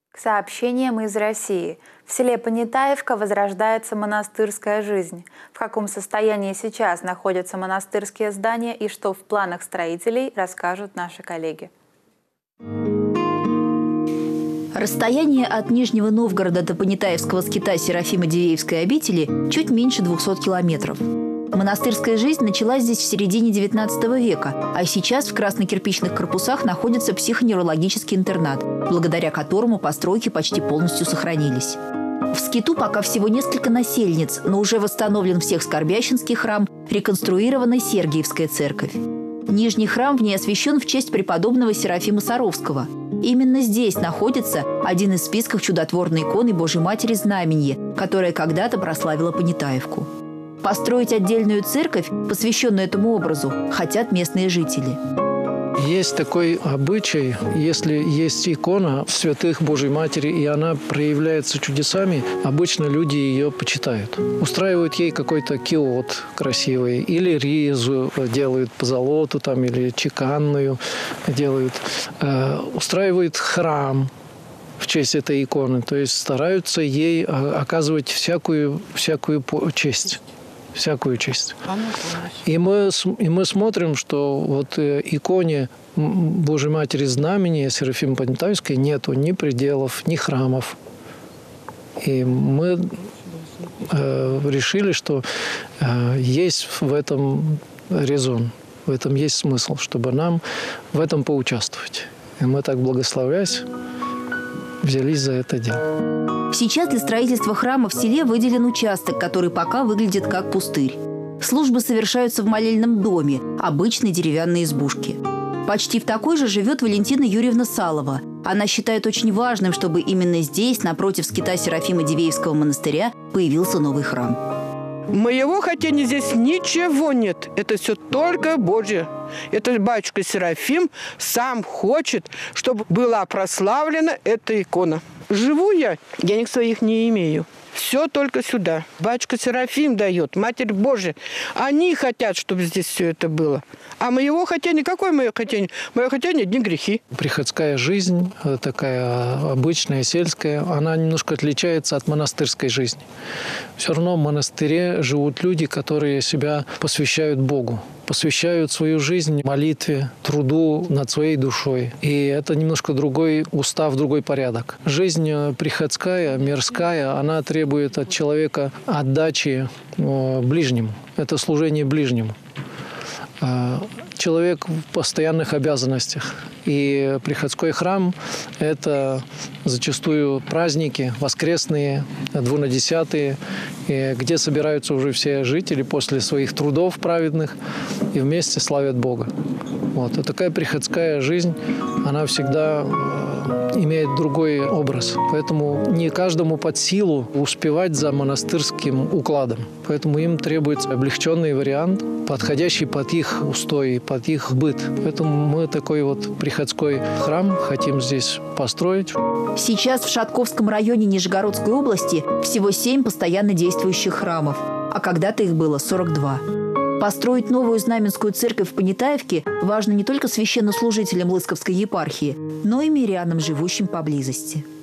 К сообщениям из России. В селе Понятаевка возрождается монастырская жизнь. В каком состоянии сейчас находятся монастырские здания и что в планах строителей, расскажут наши коллеги. Расстояние от Нижнего Новгорода до Понятаевского скита Серафимо-Дивеевской обители чуть меньше 200 километров. Монастырская жизнь началась здесь в середине XIX века, а сейчас в краснокирпичных корпусах находится психоневрологический интернат, благодаря которому постройки почти полностью сохранились. В скиту пока всего несколько насельниц, но уже восстановлен Всехскорбященский храм, реконструирована Сергиевская церковь. Нижний храм в ней освящен в честь преподобного Серафима Саровского. Именно здесь находится один из списков чудотворной иконы Божьей Матери Знаменье, которая когда-то прославила Понятаевку. Построить отдельную церковь, посвященную этому образу, хотят местные жители. Есть такой обычай, если есть икона святых Божьей Матери, и она проявляется чудесами, обычно люди ее почитают. Устраивают ей какой-то киот красивый, или ризу делают по золоту, там, или чеканную делают. Устраивают храм в честь этой иконы, то есть стараются ей оказывать всякую честь. Всякую честь. И мы смотрим, что вот иконе Божьей Матери Знамения Серафимы Понятаевской нету ни пределов, ни храмов. И мы решили, что есть в этом резон, в этом есть смысл, чтобы нам в этом поучаствовать. И мы так, благословляясь, взялись за это дело. Сейчас для строительства храма в селе выделен участок, который пока выглядит как пустырь. Службы совершаются в молельном доме, обычной деревянной избушке. Почти в такой же живет Валентина Юрьевна Салова. Она считает очень важным, чтобы именно здесь, напротив скита Серафима-Дивеевского монастыря, появился новый храм. Моего хотения здесь ничего нет. Это все только Божье. Это батюшка Серафим сам хочет, чтобы была прославлена эта икона. Живу я, денег своих не имею. Все только сюда. Батюшка Серафим дает, Матерь Божия. Они хотят, чтобы здесь все это было. А моего хотения, какое мое хотение? Мое хотение – одни грехи. Приходская жизнь, такая обычная, сельская, она немножко отличается от монастырской жизни. Все равно в монастыре живут люди, которые себя посвящают Богу, посвящают свою жизнь молитве, труду над своей душой. И это немножко другой устав, другой порядок. Жизнь приходская, мирская, она требует от человека отдачи ближнему. Это служение ближнему. Человек в постоянных обязанностях. И приходской храм – это зачастую праздники воскресные, двунадесятые, где собираются уже все жители после своих трудов праведных и вместе славят Бога. Вот. И такая приходская жизнь, она всегда имеет другой образ. Поэтому не каждому под силу успевать за монастырским укладом. Поэтому им требуется облегченный вариант, подходящий под их устои, под их быт. Поэтому мы такой вот приходской храм хотим здесь построить. Сейчас в Шатковском районе Нижегородской области всего 7 постоянно действующих храмов, а когда-то их было 42. Построить новую знаменскую церковь в Понятаевке важно не только священнослужителям Лысковской епархии, но и мирянам, живущим поблизости.